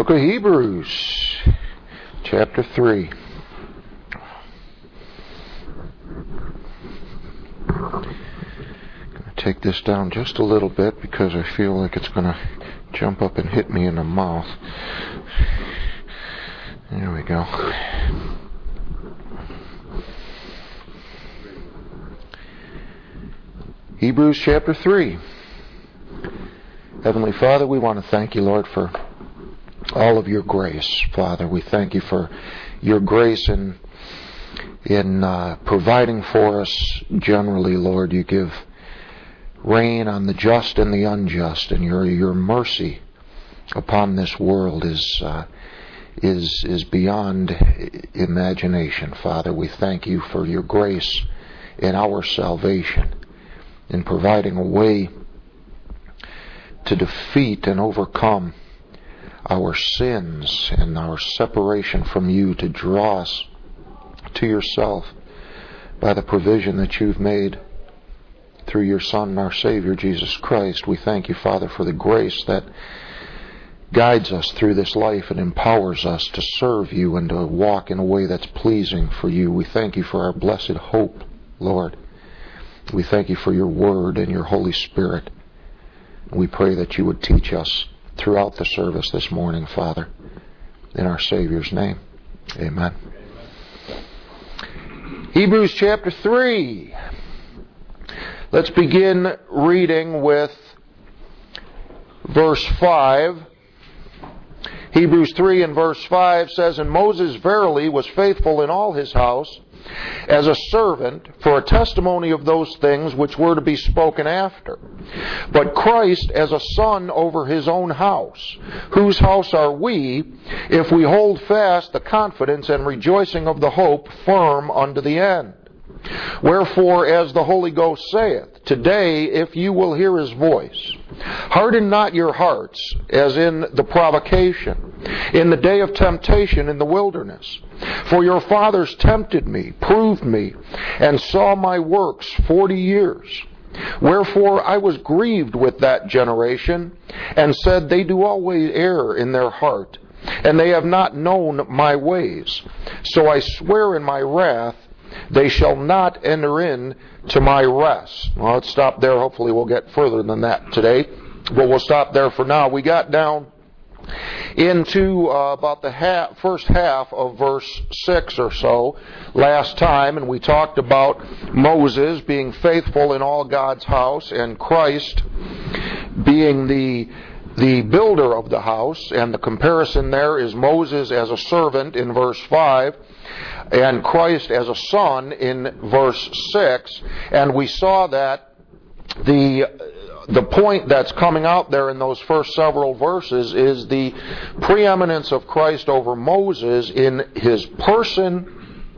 Book of Hebrews, chapter 3. I'm going to take this down just a little bit because I feel like it's going to jump up and hit me in the mouth. There we go. Hebrews chapter 3. Heavenly Father, we want to thank you, Lord, for all of your grace. Father, we thank you for your grace in providing for us generally, Lord. You give rain on the just and the unjust, and your mercy upon this world is beyond imagination. Father, we thank you for your grace in our salvation, in providing a way to defeat and overcome our sins and our separation from you, to draw us to yourself by the provision that you've made through your Son and our Savior, Jesus Christ. We thank you, Father, for the grace that guides us through this life and empowers us to serve you and to walk in a way that's pleasing for you. We thank you for our blessed hope, Lord. We thank you for your Word and your Holy Spirit. We pray that you would teach us throughout the service this morning, Father, in our Savior's name. Amen. Hebrews chapter 3. Let's begin reading with verse 5. Hebrews 3 and verse 5 says, "And Moses verily was faithful in all his house, as a servant for a testimony of those things which were to be spoken after. But Christ as a son over his own house, whose house are we, if we hold fast the confidence and rejoicing of the hope firm unto the end. Wherefore, as the Holy Ghost saith, Today, if you will hear his voice, harden not your hearts, as in the provocation, in the day of temptation in the wilderness. For your fathers tempted me, proved me, and saw my works 40 years. Wherefore I was grieved with that generation, and said, They do always err in their heart, and they have not known my ways. So I swear in my wrath, they shall not enter in to my rest." Well, let's stop there. Hopefully we'll get further than that today, but we'll stop there for now. We got down into about the first half of verse 6 or so last time, and we talked about Moses being faithful in all God's house, and Christ being the builder of the house, and the comparison there is Moses as a servant in verse 5, and Christ as a son in verse 6, and we saw that the point that's coming out there in those first several verses is the preeminence of Christ over Moses in his person,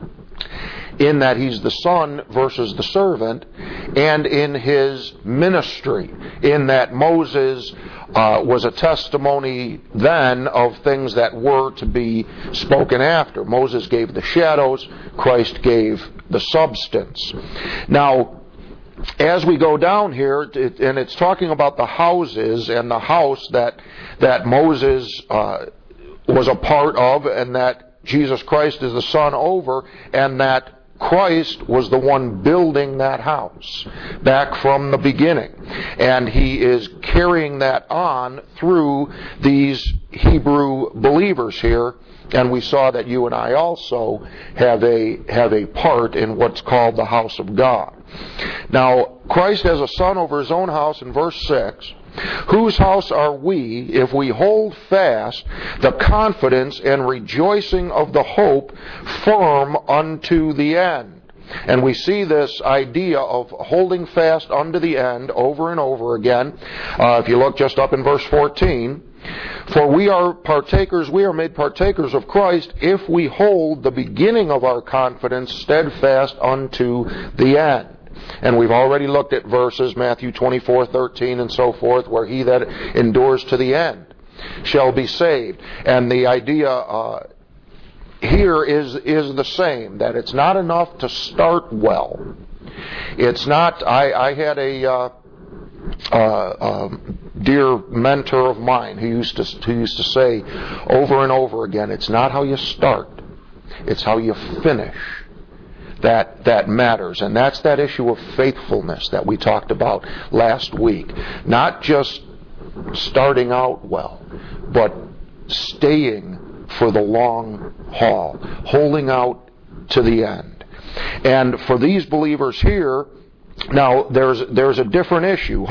in that he's the son versus the servant, and in his ministry, in that Moses was a testimony then of things that were to be spoken after. Moses gave the shadows, Christ gave the substance. Now, as we go down here, and it's talking about the houses and the house that Moses was a part of, and that Jesus Christ is the son over, and that Christ was the one building that house back from the beginning. And he is carrying that on through these Hebrew believers here. And we saw that you and I also have a part in what's called the house of God. Now, Christ has a son over his own house in verse 6. Whose house are we if we hold fast the confidence and rejoicing of the hope firm unto the end? And we see this idea of holding fast unto the end over and over again. If you look just up in verse 14, "For we are made partakers of Christ if we hold the beginning of our confidence steadfast unto the end." And we've already looked at verses, Matthew 24:13 and so forth, where he that endures to the end shall be saved. And the idea here is the same, that it's not enough to start well. It's not, I had a dear mentor of mine who used to say over and over again, it's not how you start, it's how you finish that matters. And that's that issue of faithfulness that we talked about last week. Not just starting out well, but staying for the long haul, holding out to the end. And for these believers here, now there's a different issue.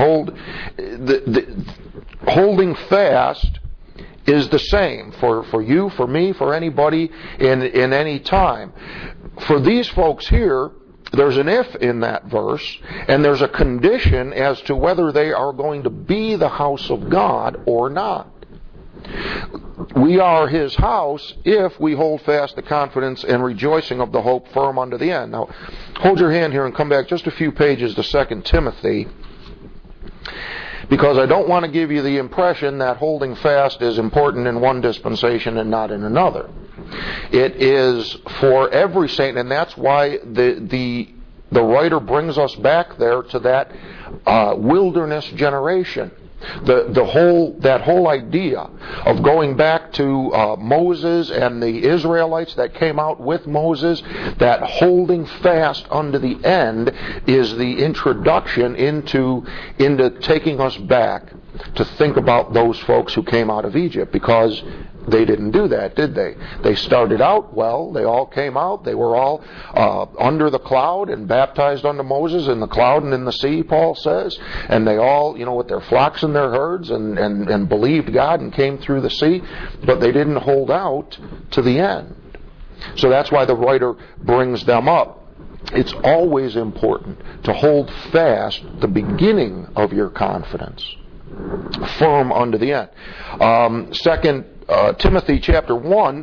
Holding fast is the same for you, for me, for anybody in any time. For these folks here, there's an if in that verse, and there's a condition as to whether they are going to be the house of God or not. We are His house if we hold fast the confidence and rejoicing of the hope firm unto the end. Now, hold your hand here and come back just a few pages to 2 Timothy, because I don't want to give you the impression that holding fast is important in one dispensation and not in another. It is for every saint, and that's why the writer brings us back there to that wilderness generation. That whole idea of going back to Moses and the Israelites that came out with Moses, that holding fast unto the end is the introduction into taking us back to think about those folks who came out of Egypt, because they didn't do that, did they? They started out well. They all came out. They were all under the cloud and baptized unto Moses in the cloud and in the sea, Paul says. And they all, with their flocks and their herds and believed God and came through the sea. But they didn't hold out to the end. So that's why the writer brings them up. It's always important to hold fast the beginning of your confidence firm unto the end. 2 Timothy chapter 1,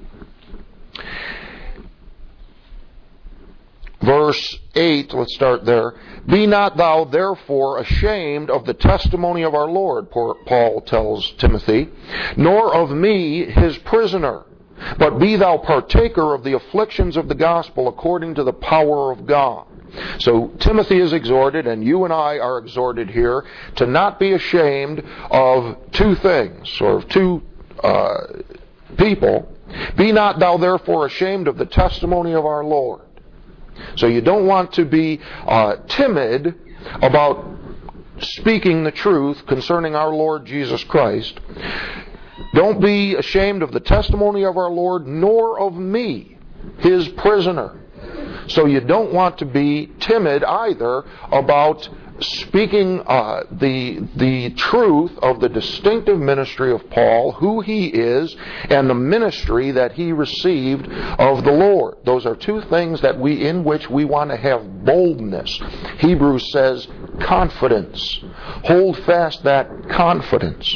verse 8, let's start there. Be not thou therefore ashamed of the testimony of our Lord, Paul tells Timothy, nor of me his prisoner, but be thou partaker of the afflictions of the gospel according to the power of God. So Timothy is exhorted, and you and I are exhorted here, to not be ashamed of two things, or of two people. Be not thou therefore ashamed of the testimony of our Lord. So you don't want to be timid about speaking the truth concerning our Lord Jesus Christ. Don't be ashamed of the testimony of our Lord, nor of me, his prisoner. So you don't want to be timid either about speaking the truth of the distinctive ministry of Paul, who he is, and the ministry that he received of the Lord. Those are two things in which we want to have boldness. Hebrews says confidence. Hold fast that confidence.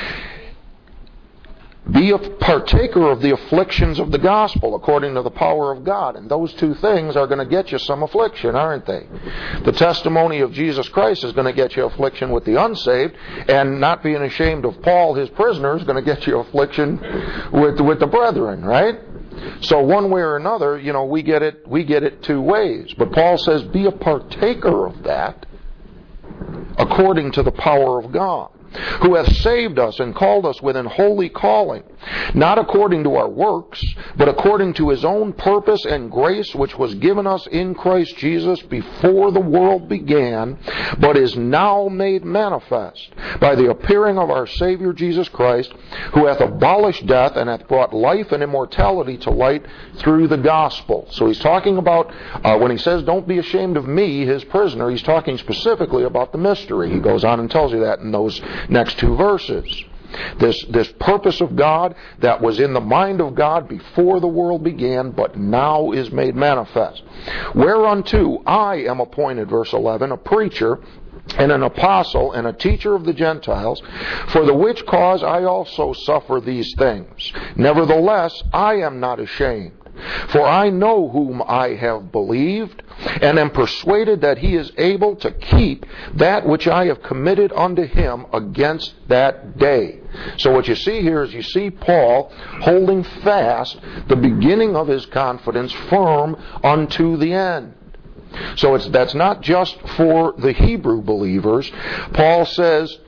Be a partaker of the afflictions of the gospel according to the power of God. And those two things are going to get you some affliction, aren't they? The testimony of Jesus Christ is going to get you affliction with the unsaved, and not being ashamed of Paul, his prisoner, is going to get you affliction with the brethren, right? So one way or another, we get it two ways. But Paul says, be a partaker of that according to the power of God, who hath saved us and called us with an holy calling, not according to our works, but according to his own purpose and grace, which was given us in Christ Jesus before the world began, but is now made manifest by the appearing of our Savior Jesus Christ, who hath abolished death and hath brought life and immortality to light through the gospel. So he's talking about, when he says, don't be ashamed of me, his prisoner, he's talking specifically about the mystery. He goes on and tells you that in those next two verses. This purpose of God that was in the mind of God before the world began, but now is made manifest. Whereunto I am appointed, verse 11, a preacher and an apostle and a teacher of the Gentiles, for the which cause I also suffer these things. Nevertheless, I am not ashamed. For I know whom I have believed, and am persuaded that he is able to keep that which I have committed unto him against that day. So what you see here is you see Paul holding fast the beginning of his confidence firm unto the end. So that's not just for the Hebrew believers. Paul says,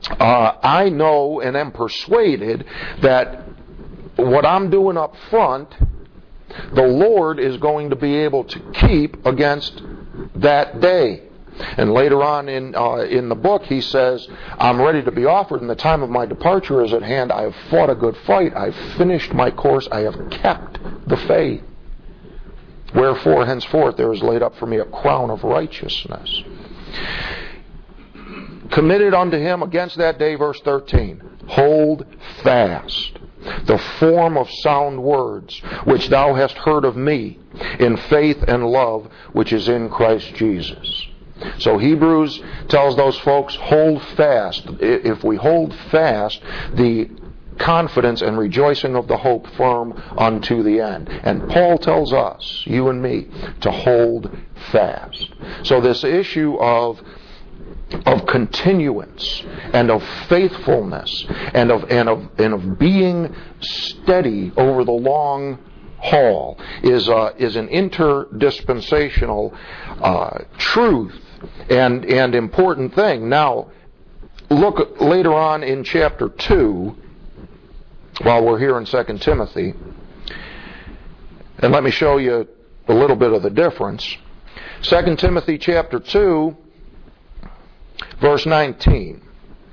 I know and am persuaded that what I'm doing up front, the Lord is going to be able to keep against that day. And later on in the book, he says, I'm ready to be offered, and the time of my departure is at hand. I have fought a good fight. I have finished my course. I have kept the faith. Wherefore, henceforth, there is laid up for me a crown of righteousness. Committed unto him against that day, verse 13. Hold fast the form of sound words which thou hast heard of me in faith and love which is in Christ Jesus. So Hebrews tells those folks, hold fast. If we hold fast the confidence and rejoicing of the hope firm unto the end. And Paul tells us, you and me, to hold fast. So this issue of continuance and of faithfulness and of being steady over the long haul is an interdispensational truth and important thing. Now, look later on in chapter 2, while we're here in 2 Timothy, and let me show you a little bit of the difference. 2 Timothy chapter 2, verse 19.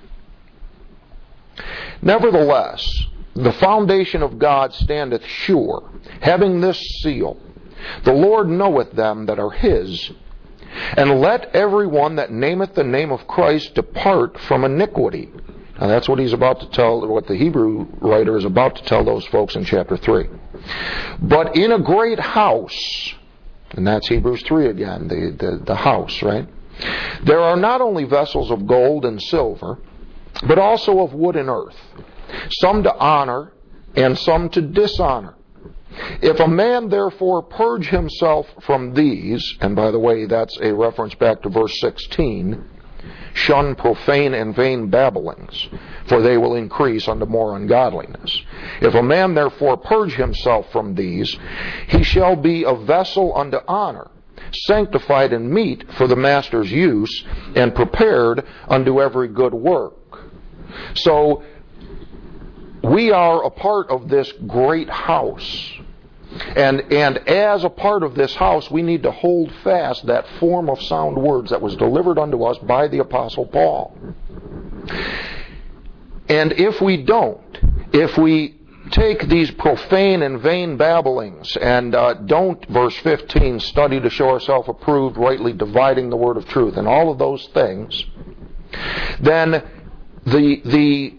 Nevertheless, the foundation of God standeth sure, having this seal, the Lord knoweth them that are his. And let every one that nameth the name of Christ depart from iniquity. Now that's what he's about to tell, what the Hebrew writer is about to tell those folks in chapter 3. But in a great house, and that's Hebrews 3 again, the house, right? There are not only vessels of gold and silver, but also of wood and earth, some to honor and some to dishonor. If a man therefore purge himself from these, and by the way, that's a reference back to verse 16, shun profane and vain babblings, for they will increase unto more ungodliness. If a man therefore purge himself from these, he shall be a vessel unto honor, sanctified and meet for the master's use, and prepared unto every good work. So, we are a part of this great house. And as a part of this house, we need to hold fast that form of sound words that was delivered unto us by the Apostle Paul. And if we don't, if we take these profane and vain babblings and don't, verse 15, study to show ourselves approved, rightly dividing the word of truth, and all of those things, then the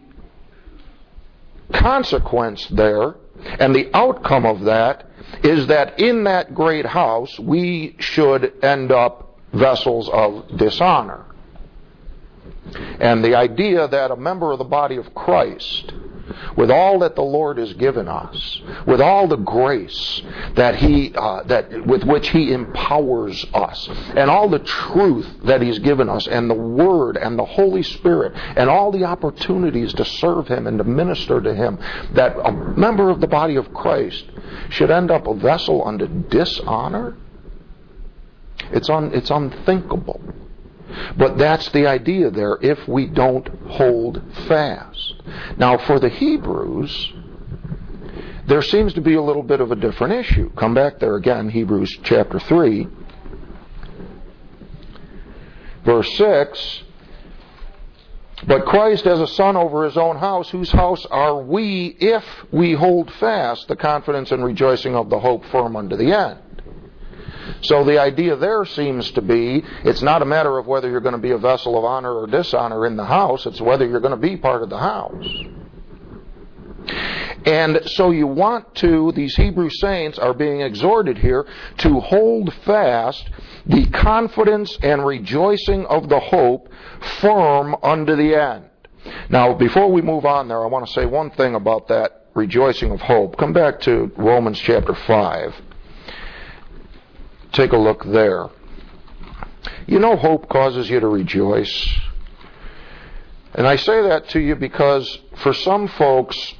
consequence there and the outcome of that is that in that great house we should end up vessels of dishonor. And the idea that a member of the body of Christ, with all that the Lord has given us, with all the grace that with which He empowers us, and all the truth that He's given us, and the Word and the Holy Spirit, and all the opportunities to serve Him and to minister to Him, that a member of the body of Christ should end up a vessel unto dishonor? It's unthinkable. But that's the idea there if we don't hold fast. Now for the Hebrews, there seems to be a little bit of a different issue. Come back there again, Hebrews chapter 3, verse 6. But Christ as a son over His own house, whose house are we if we hold fast the confidence and rejoicing of the hope firm unto the end? So the idea there seems to be, it's not a matter of whether you're going to be a vessel of honor or dishonor in the house, it's whether you're going to be part of the house. And so you want to, these Hebrew saints are being exhorted here to hold fast the confidence and rejoicing of the hope firm unto the end. Now, before we move on there, I want to say one thing about that rejoicing of hope. Come back to Romans chapter 5. Take a look there. You know, hope causes you to rejoice. And I say that to you because for some folks,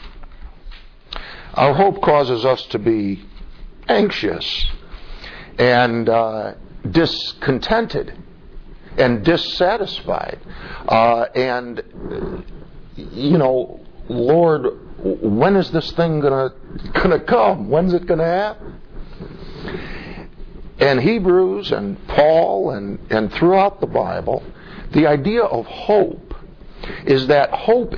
our hope causes us to be anxious and discontented and dissatisfied. And, Lord, when is this thing gonna come? When's it gonna happen? And Hebrews and Paul and throughout the Bible, the idea of hope is that hope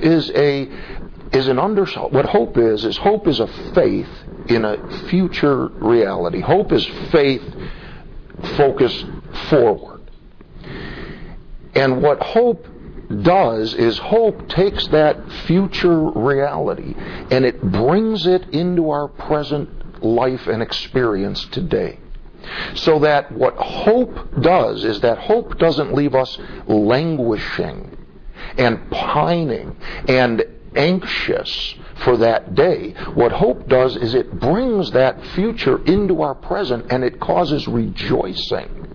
what hope is hope is a faith in a future reality. Hope is faith focused forward. And what hope does is hope takes that future reality and it brings it into our present life and experience today. So that what hope does is that hope doesn't leave us languishing and pining and anxious for that day. What hope does is it brings that future into our present and it causes rejoicing.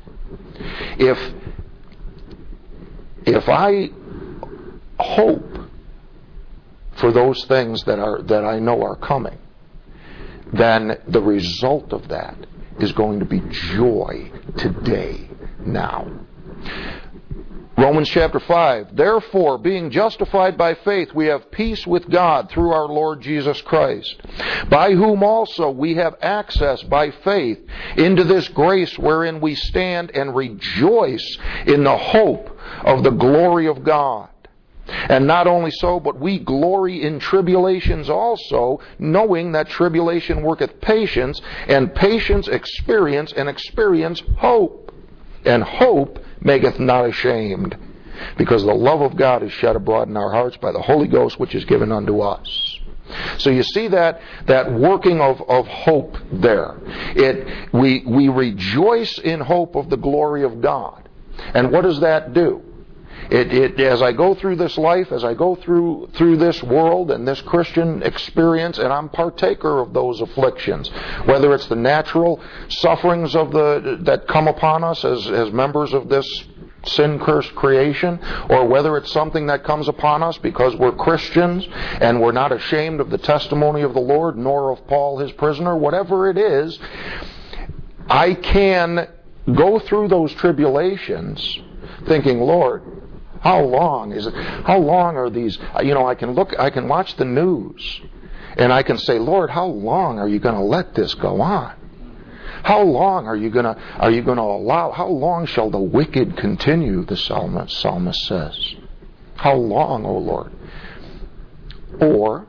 If I hope for those things that I know are coming, then the result of that is going to be joy today, now. Romans chapter 5, therefore, being justified by faith, we have peace with God through our Lord Jesus Christ, by whom also we have access by faith into this grace wherein we stand and rejoice in the hope of the glory of God. And not only so, but we glory in tribulations also, knowing that tribulation worketh patience, and patience experience, and experience hope. And hope maketh not ashamed, because the love of God is shed abroad in our hearts by the Holy Ghost which is given unto us. So you see that working of hope there. We rejoice in hope of the glory of God. And what does that do? As I go through this life, as I go through this world and this Christian experience, and I'm partaker of those afflictions, whether it's the natural sufferings that come upon us as members of this sin-cursed creation, or whether it's something that comes upon us because we're Christians and we're not ashamed of the testimony of the Lord, nor of Paul his prisoner, whatever it is, I can go through those tribulations thinking, Lord, how long is it? How long are these? I can watch the news, and I can say, Lord, how long are you going to let this go on? How long are you going to allow? How long shall the wicked continue? The psalmist says. How long, O Lord? Or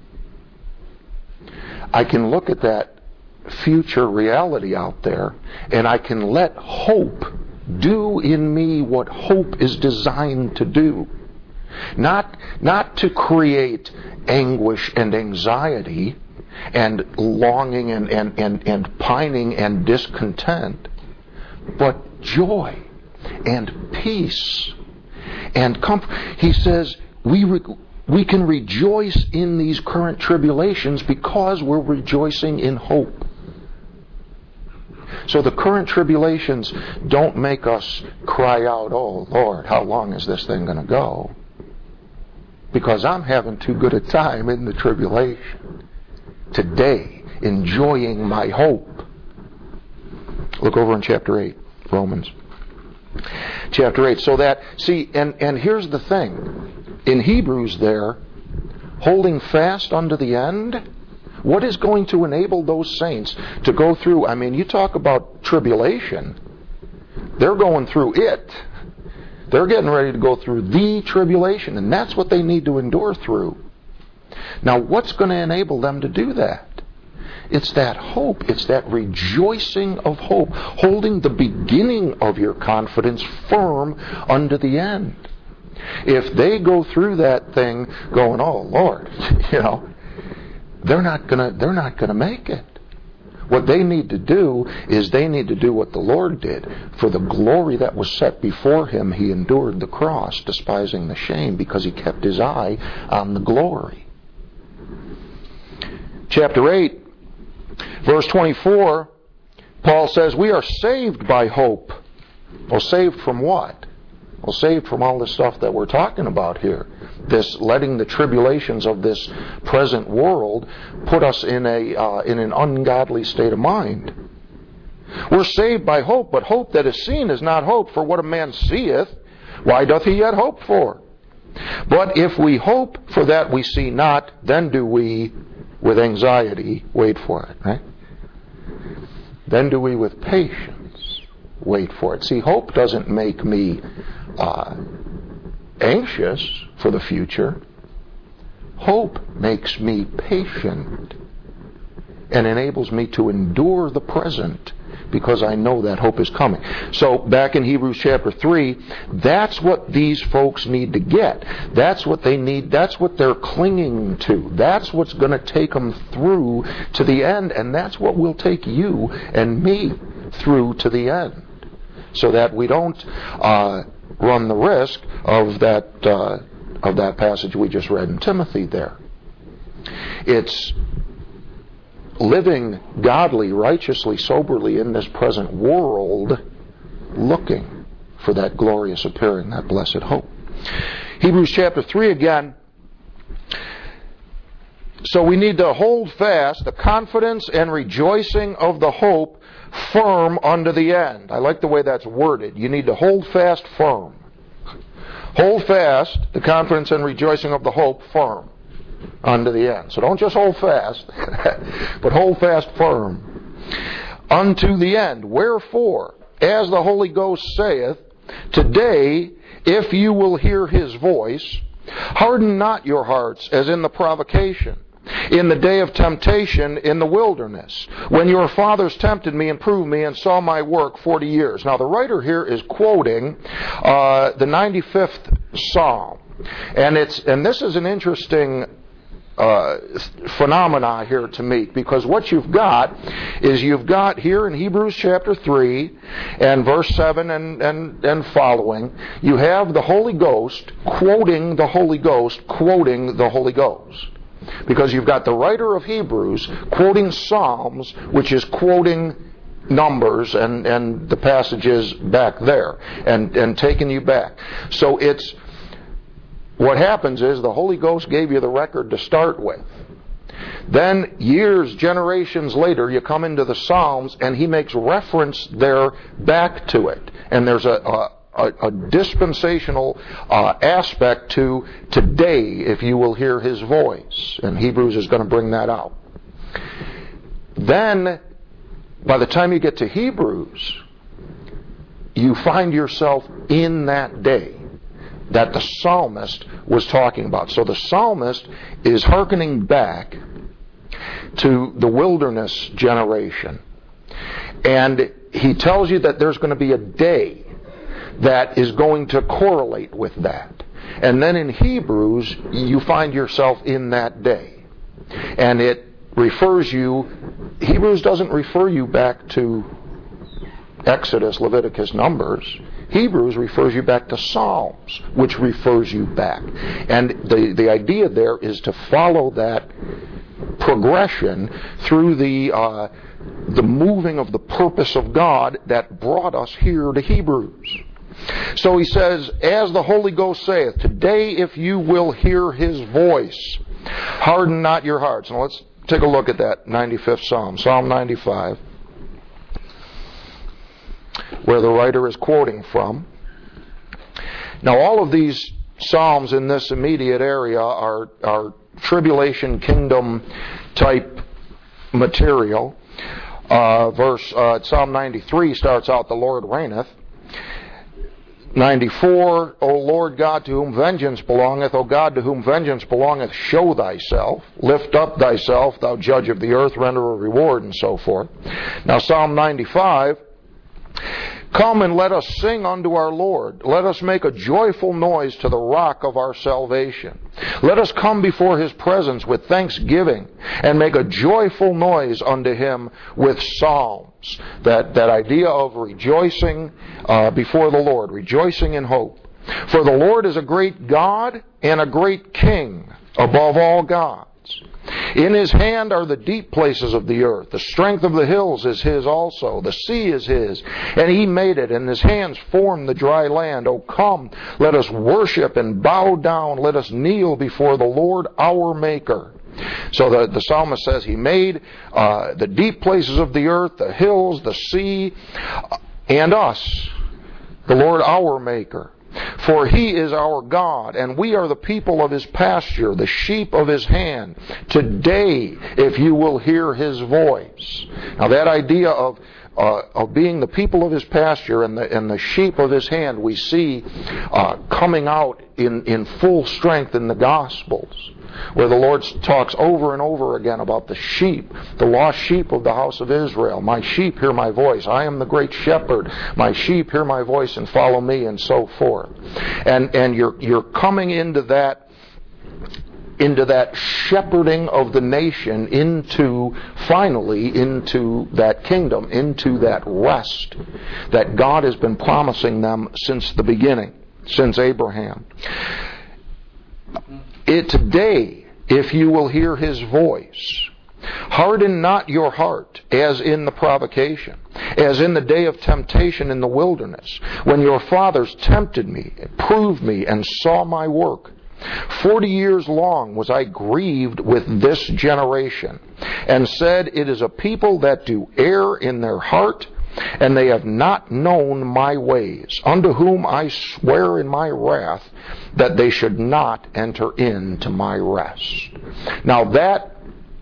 I can look at that future reality out there, and I can let hope do in me what hope is designed to do. Not to create anguish and anxiety and longing and pining and discontent, but joy and peace and comfort. He says we can rejoice in these current tribulations because we're rejoicing in hope. So the current tribulations don't make us cry out, oh Lord, how long is this thing going to go? Because I'm having too good a time in the tribulation. Today, enjoying my hope. Look over in chapter 8, Romans. Chapter 8. So that, and here's the thing. In Hebrews there, holding fast unto the end, what is going to enable those saints to go through? I mean, you talk about tribulation. They're going through it. They're getting ready to go through the tribulation, and that's what they need to endure through. Now, what's going to enable them to do that? It's that hope. It's that rejoicing of hope, holding the beginning of your confidence firm unto the end. If they go through that thing going, oh Lord, they're not gonna make it. What they need to do is they need to do what the Lord did. For the glory that was set before him, he endured the cross, despising the shame, because he kept his eye on the glory. Chapter 8, verse 24, Paul says, we are saved by hope. Well, saved from what? Well, saved from all the stuff that we're talking about here. This letting the tribulations of this present world put us in an ungodly state of mind. We're saved by hope, but hope that is seen is not hope. For what a man seeth, why doth he yet hope for? But if we hope for that we see not, then do we with anxiety wait for it, right? Then do we with patience wait for it. See, hope doesn't make me anxious for the future. Hope makes me patient and enables me to endure the present because I know that hope is coming. So back in Hebrews chapter 3, that's what these folks need to get. That's what they need. That's what they're clinging to. That's what's going to take them through to the end, and that's what will take you and me through to the end, so that we don't run the risk of that passage we just read in Timothy there. It's living godly, righteously, soberly in this present world, looking for that glorious appearing, that blessed hope. Hebrews chapter 3 again. So we need to hold fast the confidence and rejoicing of the hope firm unto the end. I like the way that's worded. You need to hold fast firm. Hold fast the confidence and rejoicing of the hope firm unto the end. So don't just hold fast, but hold fast firm unto the end. Wherefore, as the Holy Ghost saith, today, if you will hear His voice, harden not your hearts as in the provocation, in the day of temptation in the wilderness, when your fathers tempted me and proved me and saw my work 40 years. Now the writer here is quoting the 95th Psalm. And this is an interesting phenomena here to meet, because what you've got is you've got here in Hebrews chapter 3 and verse 7 and following, you have the Holy Ghost quoting the Holy Ghost quoting the Holy Ghost. Because you've got the writer of Hebrews quoting Psalms, which is quoting Numbers and the passages back there and taking you back. So it's what happens is the Holy Ghost gave you the record to start with. Then years, generations later, you come into the Psalms and He makes reference there back to it. And there's a dispensational aspect to today, if you will hear His voice. And Hebrews is going to bring that out. Then, by the time you get to Hebrews, you find yourself in that day that the psalmist was talking about. So the psalmist is hearkening back to the wilderness generation. And he tells you that there's going to be a day that is going to correlate with that. And then in Hebrews, you find yourself in that day. And it refers you, Hebrews doesn't refer you back to Exodus, Leviticus, Numbers. Hebrews refers you back to Psalms, which refers you back. And the idea there is to follow that progression through the moving of the purpose of God that brought us here to Hebrews. So he says, as the Holy Ghost saith, today if you will hear His voice, harden not your hearts. Now let's take a look at that 95th Psalm, Psalm 95, where the writer is quoting from. Now all of these Psalms in this immediate area are tribulation kingdom type material. Psalm 93 starts out, the Lord reigneth. 94, O Lord God, to whom vengeance belongeth, O God, to whom vengeance belongeth, show thyself, lift up thyself, thou judge of the earth, render a reward, and so forth. Now Psalm 95, come and let us sing unto our Lord. Let us make a joyful noise to the rock of our salvation. Let us come before His presence with thanksgiving and make a joyful noise unto Him with psalms. That idea of rejoicing before the Lord, rejoicing in hope. For the Lord is a great God and a great King above all gods. In His hand are the deep places of the earth. The strength of the hills is His also. The sea is His, and He made it, and His hands formed the dry land. O come, let us worship and bow down. Let us kneel before the Lord our Maker. So the psalmist says He made the deep places of the earth, the hills, the sea, and us, the Lord our Maker. For He is our God, and we are the people of His pasture, the sheep of His hand. Today, if you will hear His voice. Now that idea of being the people of His pasture and the sheep of His hand, we see coming out in full strength in the Gospels, where the Lord talks over and over again about the sheep, the lost sheep of the house of Israel. My sheep hear my voice. I am the great shepherd. My sheep hear my voice and follow me, and so forth. And you're coming into that shepherding of the nation finally into that kingdom, into that rest that God has been promising them since the beginning, since Abraham. Today, if you will hear His voice, harden not your heart as in the provocation, as in the day of temptation in the wilderness, when your fathers tempted me, proved me, and saw my work. 40 years long was I grieved with this generation, and said, It is a people that do err in their heart, and they have not known my ways, unto whom I swear in my wrath that they should not enter into my rest. Now that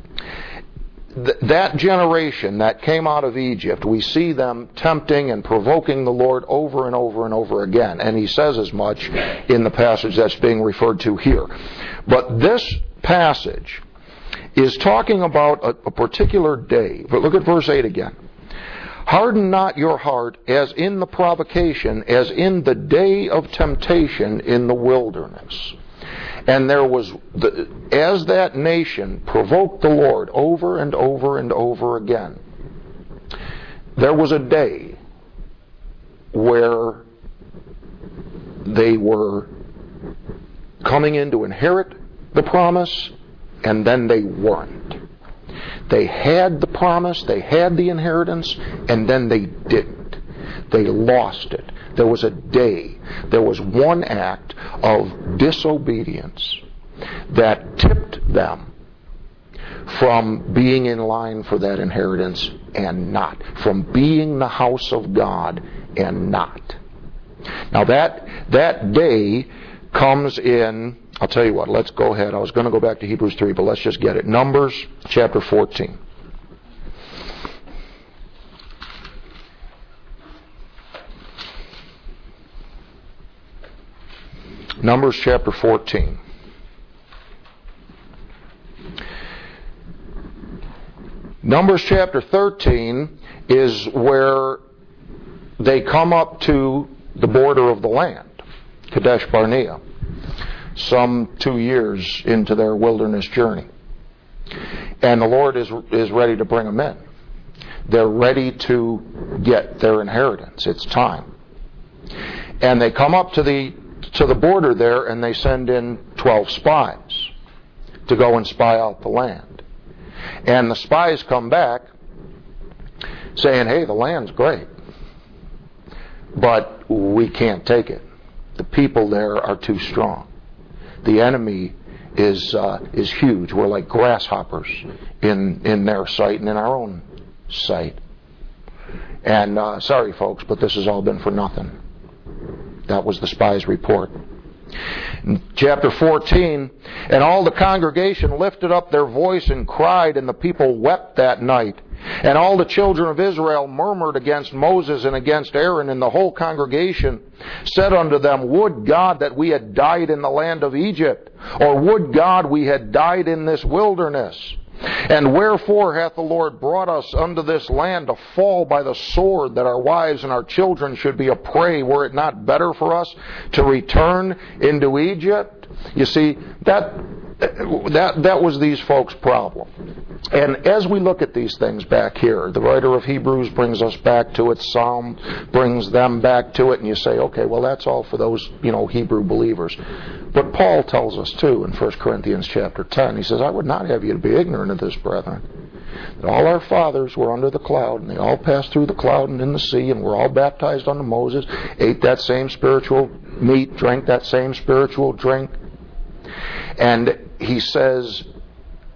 generation that came out of Egypt, we see them tempting and provoking the Lord over and over and over again. And He says as much in the passage that's being referred to here. But this passage is talking about a particular day. But look at verse 8 again. Harden not your heart as in the provocation, as in the day of temptation in the wilderness. And there was, as that nation provoked the Lord over and over and over again, there was a day where they were coming in to inherit the promise, and then they weren't. They had the promise, they had the inheritance, and then they didn't. They lost it. There was a day, there was one act of disobedience that tipped them from being in line for that inheritance and not, from being the house of God and not. Now that day comes in, I'll tell you what, let's go ahead. I was going to go back to Hebrews 3, but let's just get it. Numbers chapter 14. Numbers chapter 14. Numbers chapter 13 is where they come up to the border of the land, Kadesh Barnea, some 2 years into their wilderness journey. And the Lord is ready to bring them in. They're ready to get their inheritance. It's time. And they come up to the border there, and they send in 12 spies to go and spy out the land. And the spies come back saying, hey, the land's great, but we can't take it. The people there are too strong. The enemy is huge. We're like grasshoppers in their sight and in our own sight. And sorry, folks, but this has all been for nothing. That was the spy's report. In chapter 14, and all the congregation lifted up their voice and cried, and the people wept that night. And all the children of Israel murmured against Moses and against Aaron, and the whole congregation said unto them, Would God that we had died in the land of Egypt, or would God we had died in this wilderness? And wherefore hath the Lord brought us unto this land to fall by the sword, that our wives and our children should be a prey? Were it not better for us to return into Egypt? You see, that was these folks' problem. And as we look at these things back here, the writer of Hebrews brings us back to it, Psalm brings them back to it, and you say, okay, well that's all for those, Hebrew believers. But Paul tells us too in 1 Corinthians chapter 10, he says, I would not have you to be ignorant of this, brethren, that all our fathers were under the cloud, and they all passed through the cloud and in the sea, and were all baptized unto Moses, ate that same spiritual meat, drank that same spiritual drink. And he says,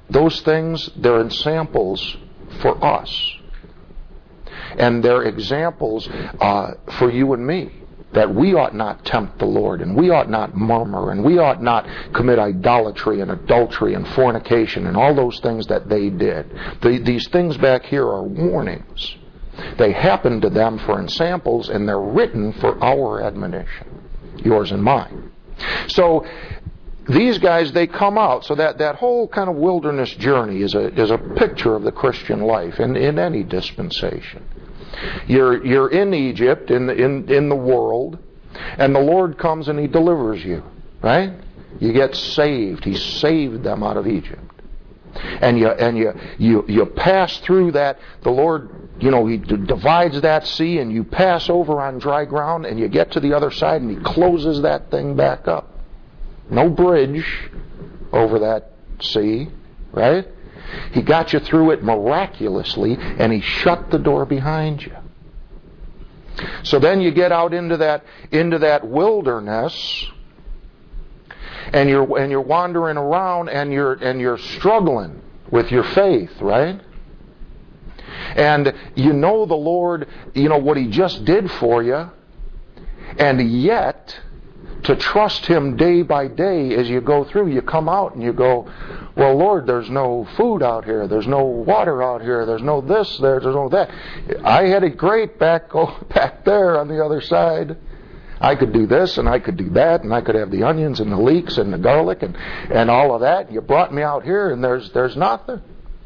those things, they're examples for us. And they're examples for you and me, that we ought not tempt the Lord, and we ought not murmur, and we ought not commit idolatry and adultery and fornication and all those things that they did. These things back here are warnings. They happened to them for examples, and they're written for our admonition, yours and mine. So these guys, they come out. So that whole kind of wilderness journey is a picture of the Christian life in any dispensation. You're in Egypt, in the world, and the Lord comes and He delivers you, right? You get saved. He saved them out of Egypt. And you pass through that. The Lord, He divides that sea, and you pass over on dry ground, and you get to the other side, and He closes that thing back up. No bridge over that sea, right? He got you through it miraculously, and He shut the door behind you. So then you get out into that wilderness, and you're wandering around, and you're struggling with your faith, right? And you know the Lord, what He just did for you, and yet to trust Him day by day as you go through, you come out and you go, well, Lord, there's no food out here, there's no water out here, there's no this, there's no that. I had it great back there on the other side. I could do this and I could do that, and I could have the onions and the leeks and the garlic and all of that. You brought me out here, and there's nothing.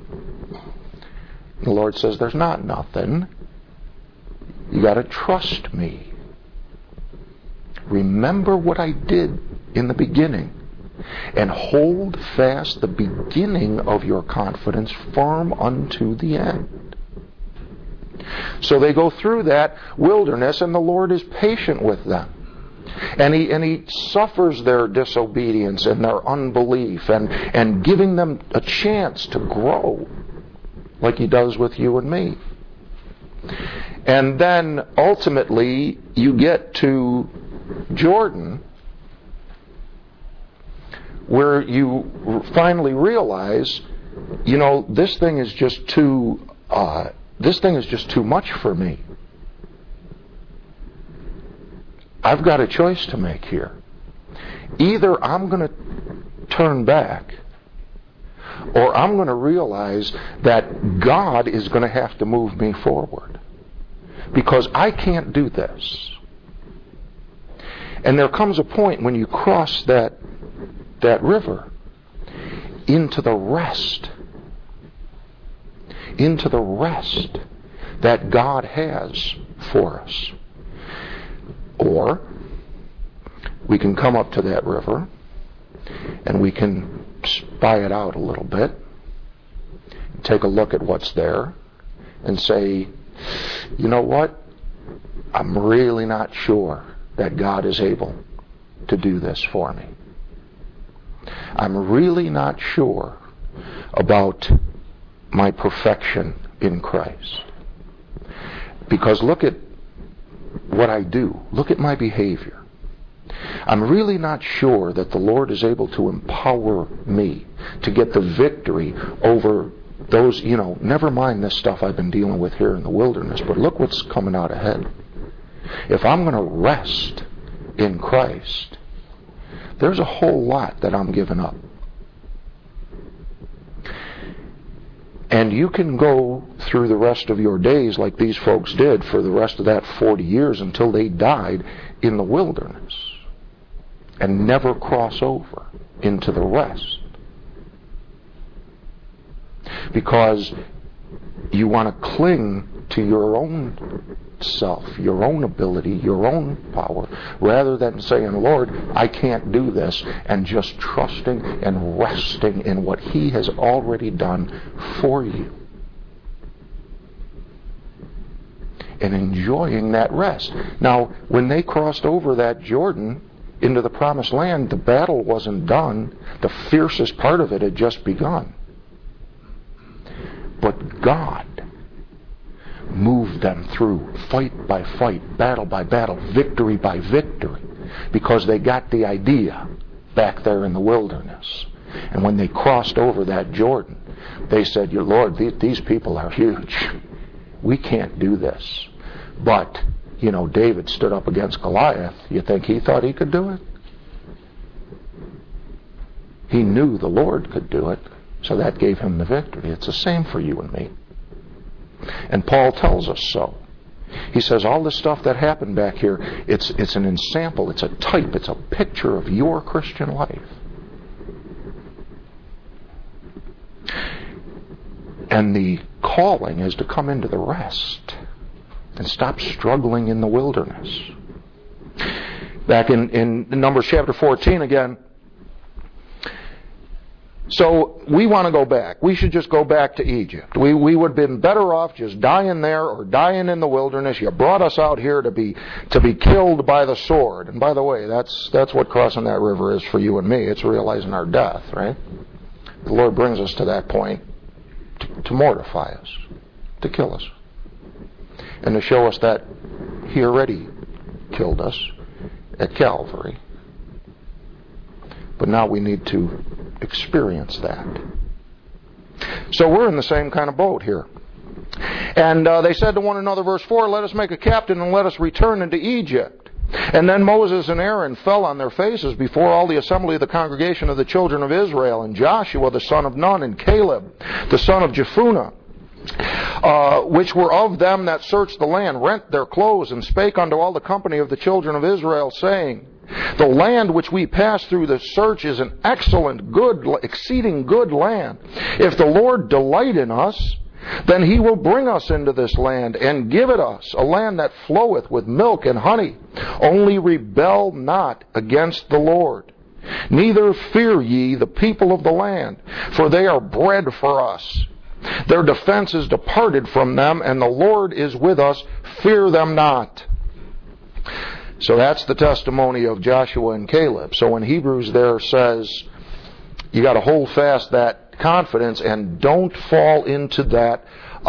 The Lord says, there's not nothing. You got to trust me. Remember what I did in the beginning, and hold fast the beginning of your confidence firm unto the end. So they go through that wilderness, and the Lord is patient with them. And He suffers their disobedience and their unbelief, and giving them a chance to grow like He does with you and me. And then ultimately you get to Jordan, where you finally realize, this thing is just too much for me. I've got a choice to make here. Either I'm going to turn back, or I'm going to realize that God is going to have to move me forward, because I can't do this. And there comes a point when you cross that river into the rest that God has for us. Or we can come up to that river and we can spy it out a little bit, take a look at what's there, and say, you know what? I'm really not sure that God is able to do this for me. I'm really not sure about my perfection in Christ. Because look at what I do. Look at my behavior. I'm really not sure that the Lord is able to empower me to get the victory over those, never mind this stuff I've been dealing with here in the wilderness, but look what's coming out ahead. If I'm going to rest in Christ, there's a whole lot that I'm giving up. And you can go through the rest of your days like these folks did for the rest of that 40 years until they died in the wilderness and never cross over into the rest. Because you want to cling to your own self, your own ability, your own power, rather than saying, Lord, I can't do this, and just trusting and resting in what He has already done for you. And enjoying that rest. Now, when they crossed over that Jordan into the promised land, the battle wasn't done. The fiercest part of it had just begun. But God moved them through fight by fight, battle by battle, victory by victory, because they got the idea back there in the wilderness And when they crossed over that Jordan, they said, "Your Lord, these people are huge. We can't do this." But, David stood up against Goliath. You think he thought he could do it? He knew the Lord could do it, so that gave him the victory. It's the same for you and me. And Paul tells us so. He says all this stuff that happened back here, it's an ensample, it's a type, it's a picture of your Christian life. And the calling is to come into the rest and stop struggling in the wilderness. Back in Numbers chapter 14 again. So we want to go back. We should just go back to Egypt. We would have been better off just dying there or dying in the wilderness. You brought us out here to be killed by the sword. And by the way, that's what crossing that river is for you and me. It's realizing our death, right? The Lord brings us to that point to mortify us, to kill us, and to show us that He already killed us at Calvary. But now we need to experience that. So we're in the same kind of boat here. And they said to one another, verse 4, "Let us make a captain and let us return into Egypt." And then Moses and Aaron fell on their faces before all the assembly of the congregation of the children of Israel, and Joshua the son of Nun, and Caleb the son of Jephunneh, which were of them that searched the land, rent their clothes, and spake unto all the company of the children of Israel, saying, "The land which we pass through the search is an excellent, good, exceeding good land. If the Lord delight in us, then He will bring us into this land, and give it us, a land that floweth with milk and honey. Only rebel not against the Lord. Neither fear ye the people of the land, for they are bread for us. Their defense is departed from them, and the Lord is with us. Fear them not." So that's the testimony of Joshua and Caleb. So when Hebrews there says, you got to hold fast that confidence and don't fall into that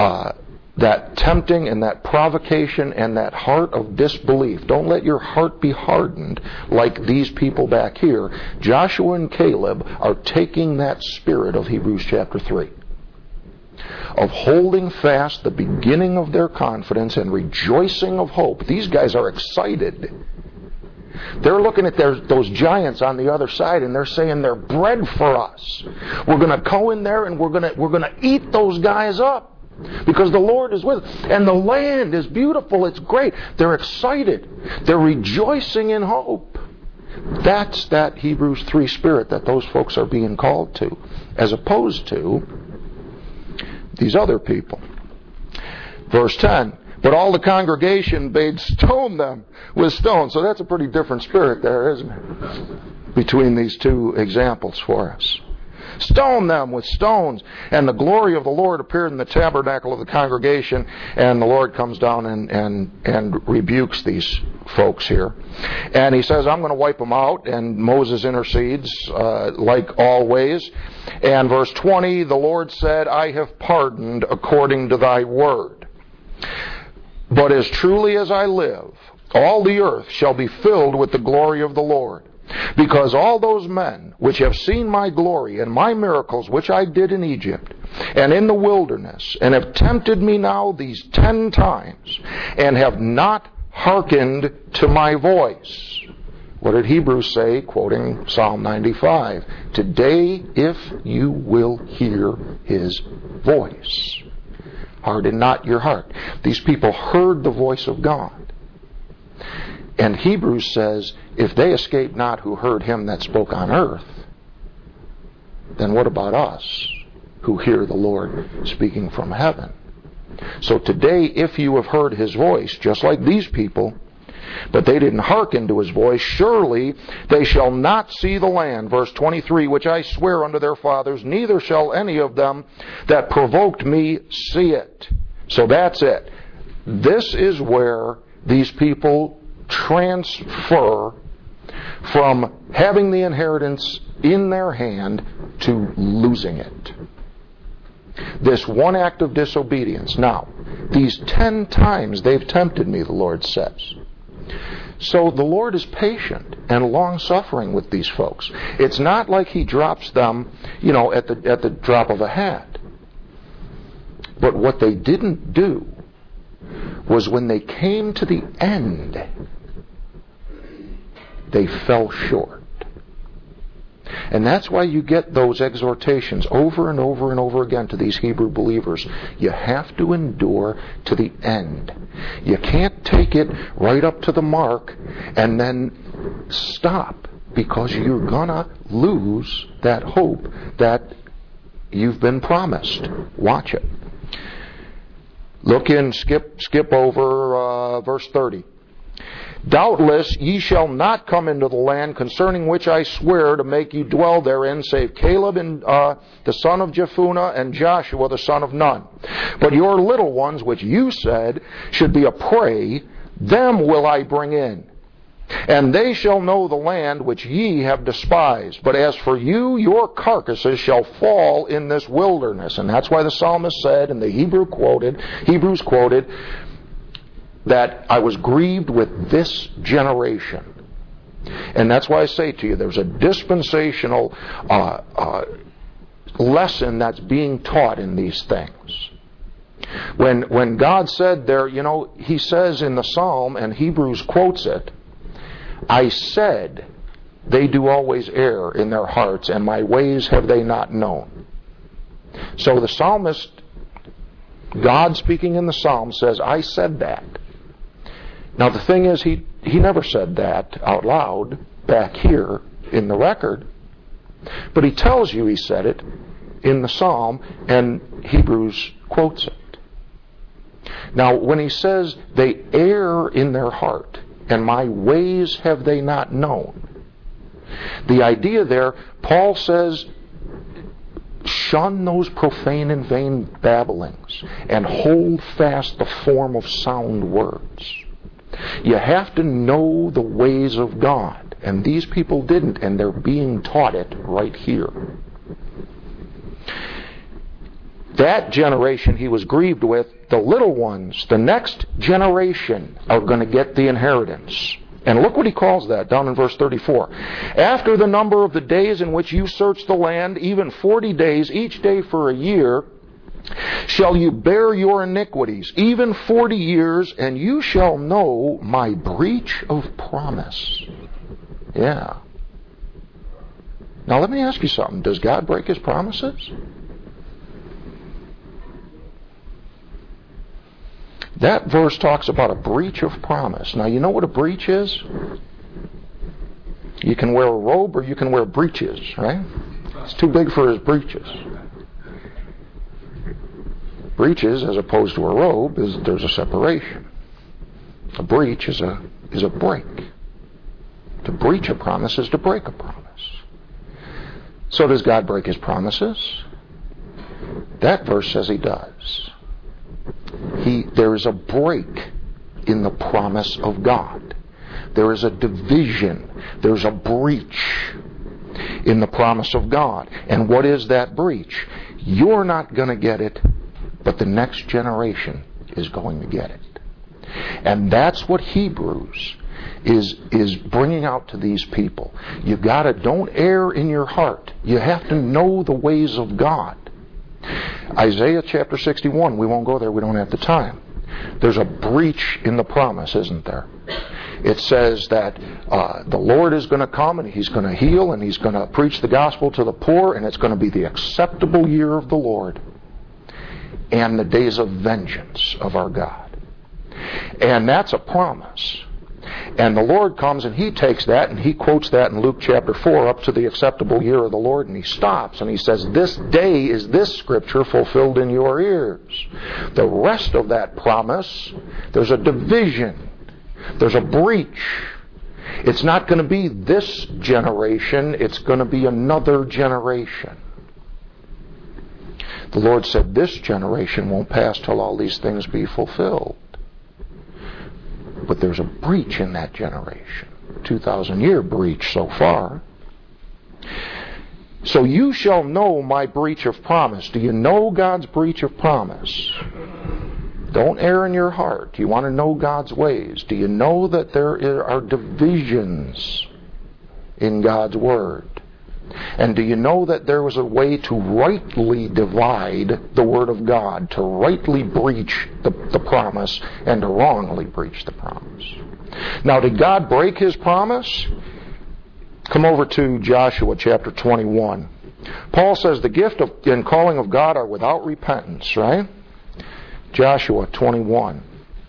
tempting and that provocation and that heart of disbelief. Don't let your heart be hardened like these people back here. Joshua and Caleb are taking that spirit of Hebrews chapter 3. Of holding fast the beginning of their confidence and rejoicing of hope. These guys are excited. They're looking at those giants on the other side, and they're saying they're bread for us. We're going to go in there and we're going to eat those guys up because the Lord is with us. And the land is beautiful. It's great. They're excited. They're rejoicing in hope. That's that Hebrews 3 spirit that those folks are being called to, as opposed to these other people. Verse 10, "But all the congregation bade stone them with stones." So that's a pretty different spirit there, isn't it? Between these two examples for us. "Stone them with stones. And the glory of the Lord appeared in the tabernacle of the congregation." And the Lord comes down and rebukes these folks here. And He says, "I'm going to wipe them out." And Moses intercedes like always. And verse 20, "The Lord said, I have pardoned according to thy word. But as truly as I live, all the earth shall be filled with the glory of the Lord. Because all those men which have seen my glory and my miracles which I did in Egypt and in the wilderness, and have tempted me now these 10 times, and have not hearkened to my voice." What did Hebrews say, quoting Psalm 95? "Today, if you will hear His voice, harden not your heart." These people heard the voice of God. And Hebrews says, if they escape not who heard Him that spoke on earth, then what about us who hear the Lord speaking from heaven? So today, if you have heard His voice, just like these people, but they didn't hearken to His voice, surely they shall not see the land, verse 23, "which I swear unto their fathers, neither shall any of them that provoked me see it." So that's it. This is where these people transfer from having the inheritance in their hand to losing it. This one act of disobedience. Now, these 10 times they've tempted me, the Lord says. So the Lord is patient and long-suffering with these folks. It's not like He drops them, at the drop of a hat. But what they didn't do was when they came to the end, they fell short. And that's why you get those exhortations over and over and over again to these Hebrew believers. You have to endure to the end. You can't take it right up to the mark and then stop, because you're gonna lose that hope that you've been promised. Watch it. Look in, skip over verse 30. Doubtless ye shall not come into the land concerning which I swear to make you dwell therein, save Caleb and the son of Jephunneh and Joshua the son of Nun. But your little ones, which you said should be a prey, them will I bring in. And they shall know the land which ye have despised. But as for you, your carcasses shall fall in this wilderness. And that's why the psalmist said, and the Hebrews quoted, that I was grieved with this generation. And that's why I say to you, there's a dispensational lesson that's being taught in these things. When God said there, He says in the Psalm, and Hebrews quotes it, I said, they do always err in their hearts, and my ways have they not known. So the psalmist, God speaking in the Psalm, says, I said that. Now the thing is, he never said that out loud back here in the record, but he tells you he said it in the Psalm, and Hebrews quotes it. Now when he says they err in their heart, and my ways have they not known, the idea there, Paul says, shun those profane and vain babblings, and hold fast the form of sound words. You have to know the ways of God, and these people didn't, and they're being taught it right here. That generation he was grieved with. The little ones, the next generation, are going to get the inheritance. And look what he calls that down in verse 34. After the number of the days in which you search the land, even 40 days, each day for a year, shall you bear your iniquities, even 40 years, and you shall know my breach of promise. Yeah. Now let me ask you something. Does God break His promises? That verse talks about a breach of promise. Now you know what a breach is? You can wear a robe or you can wear breeches, right? It's too big for his breeches. Breeches, as opposed to a robe, there's a separation. A breach is a break. To breach a promise is to break a promise. So does God break His promises? That verse says He does. There is a break in the promise of God. There is a division. There's a breach in the promise of God. And what is that breach? You're not going to get it, but the next generation is going to get it. And that's what Hebrews is bringing out to these people. Don't err in your heart. You have to know the ways of God. Isaiah chapter 61, we won't go there, we don't have the time. There's a breach in the promise, isn't there? It says that the Lord is going to come and He's going to heal and He's going to preach the gospel to the poor, and it's going to be the acceptable year of the Lord and the days of vengeance of our God. And that's a promise. And the Lord comes and He takes that and He quotes that in Luke chapter 4 up to the acceptable year of the Lord, and He stops and He says, this day is this scripture fulfilled in your ears. The rest of that promise, there's a division. There's a breach. It's not going to be this generation, it's going to be another generation. The Lord said this generation won't pass till all these things be fulfilled. But there's a breach in that generation. 2,000-year breach so far. So you shall know my breach of promise. Do you know God's breach of promise? Don't err in your heart. You want to know God's ways. Do you know that there are divisions in God's Word? And do you know that there was a way to rightly divide the Word of God, to rightly breach the promise and to wrongly breach the promise? Now, did God break His promise? Come over to Joshua chapter 21. Paul says the gift and calling of God are without repentance, right? Joshua 21.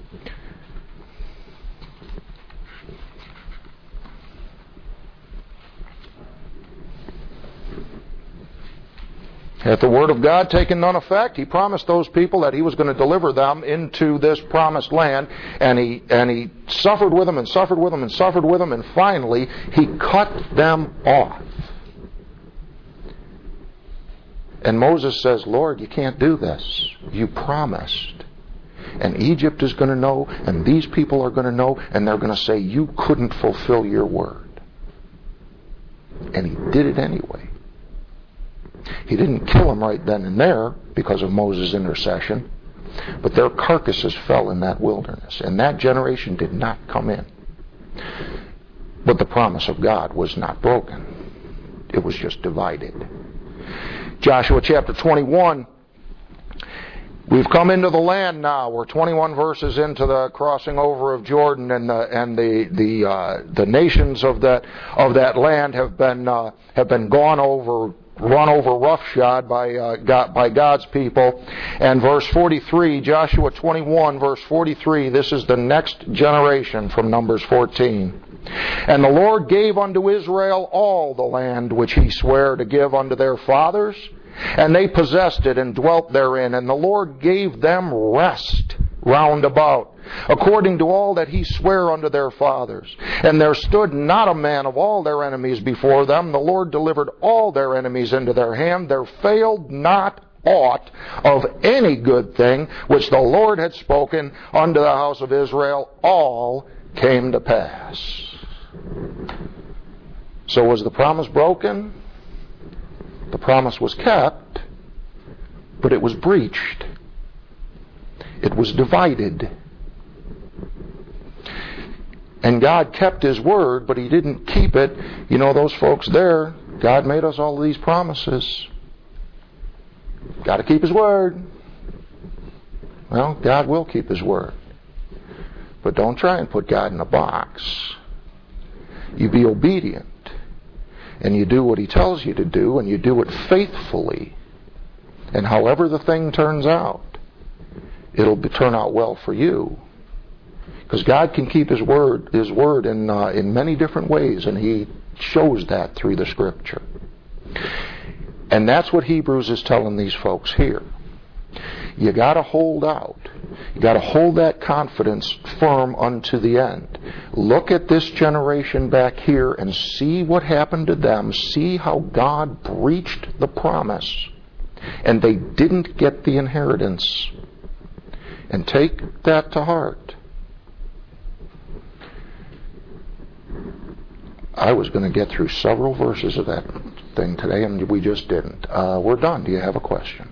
Hath the word of God taken none effect? He promised those people that He was going to deliver them into this promised land, and he suffered with them and suffered with them and suffered with them, and finally He cut them off. And Moses says, Lord, you can't do this. You promised. And Egypt is going to know, and these people are going to know, and they're going to say, you couldn't fulfill your word. And He did it anyway. He didn't kill them right then and there because of Moses' intercession, but their carcasses fell in that wilderness, and that generation did not come in. But the promise of God was not broken. It was just divided. Joshua chapter 21. We've come into the land now. We're 21 verses into the crossing over of Jordan, and the nations of that land have been gone over, run over roughshod by God's people. And verse 43, Joshua 21, verse 43. This is the next generation from Numbers 14. And the Lord gave unto Israel all the land which He sware to give unto their fathers, and they possessed it and dwelt therein. And the Lord gave them rest round about, according to all that He sware unto their fathers. And there stood not a man of all their enemies before them. The Lord delivered all their enemies into their hand. There failed not aught of any good thing which the Lord had spoken unto the house of Israel. All came to pass. So was the promise broken? The promise was kept, but it was breached. It was divided. And God kept His word, but He didn't keep it. You know, those folks there, God made us all of these promises. Got to keep His word. Well, God will keep His word. But don't try and put God in a box. You be obedient. And you do what He tells you to do, and you do it faithfully. And however the thing turns out, it'll turn out well for you. Because God can keep His word in many different ways, and He shows that through the Scripture. And that's what Hebrews is telling these folks here. You got to hold out. You got to hold that confidence firm unto the end. Look at this generation back here and see what happened to them. See how God breached the promise, and they didn't get the inheritance. And take that to heart. I was going to get through several verses of that thing today, and we just didn't. We're done. Do you have a question?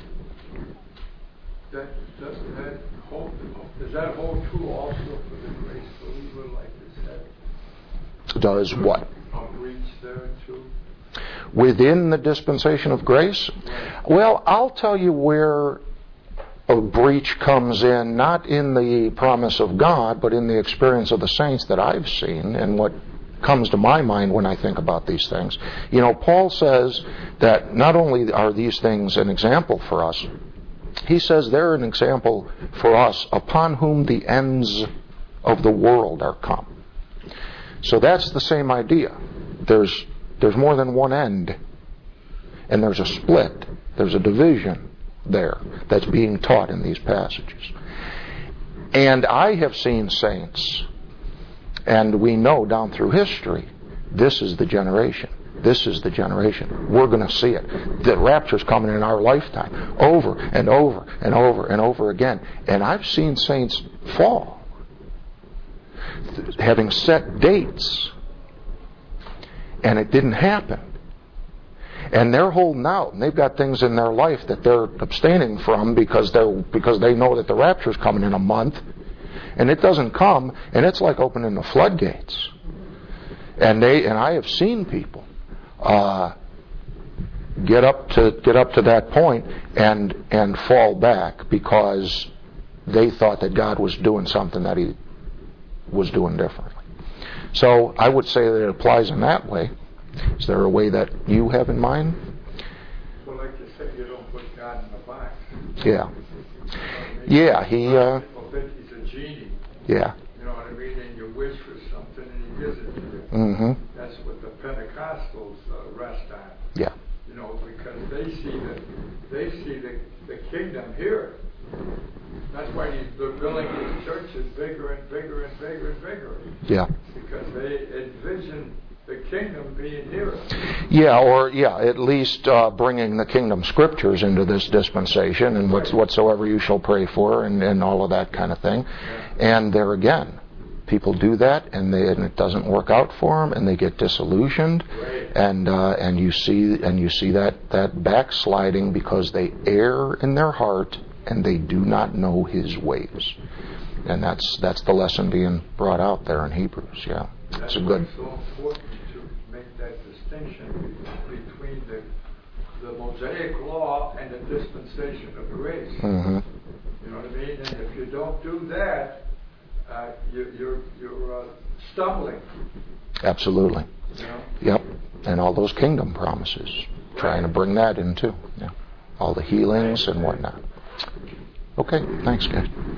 Does that hold true also for the grace believer like this said? Does what? A breach there too? Within the dispensation of grace? Well, I'll tell you where a breach comes in, not in the promise of God, but in the experience of the saints that I've seen, and what comes to my mind when I think about these things. You know, Paul says that not only are these things an example for us, he says they're an example for us upon whom the ends of the world are come. So that's the same idea. There's more than one end, and there's a split, there's a division there that's being taught in these passages. And I have seen saints, and we know down through history, this is the generation. This is the generation. We're going to see it. The rapture's coming in our lifetime, over and over and over and over again. And I've seen saints fall, having set dates, and it didn't happen. And they're holding out, and they've got things in their life that they're abstaining from because they know that the rapture's coming in a month, and it doesn't come, and it's like opening the floodgates. And I have seen people get up to that point and fall back because they thought that God was doing something that He was doing differently. So I would say that it applies in that way. Is there a way that you have in mind? Well, like you said, you don't put God in a box. Yeah. Yeah, People think He's a genie. Yeah. You know what I mean? And you wish for something and He gives it to you. Mm-hmm. That's what the Pentecostals rest on. Yeah. You know, because they see the kingdom here. That's why they're building these churches bigger and bigger and bigger and bigger. Yeah. Because they envision the kingdom being here. Yeah, at least bringing the kingdom scriptures into this dispensation and whatsoever you shall pray for and all of that kind of thing. Yeah. And there again, people do that and it doesn't work out for them and they get disillusioned. Right. And you see that backsliding because they err in their heart and they do not know His ways. And that's the lesson being brought out there in Hebrews. Yeah. That's a good. It's so important to make that distinction between the Mosaic law and the dispensation of grace. Mm-hmm. You know what I mean? And if you don't do that, you're stumbling. Absolutely. You know? Yep. And all those kingdom promises, trying to bring that in too. Yeah. All the healings and whatnot. Okay. Thanks, guys.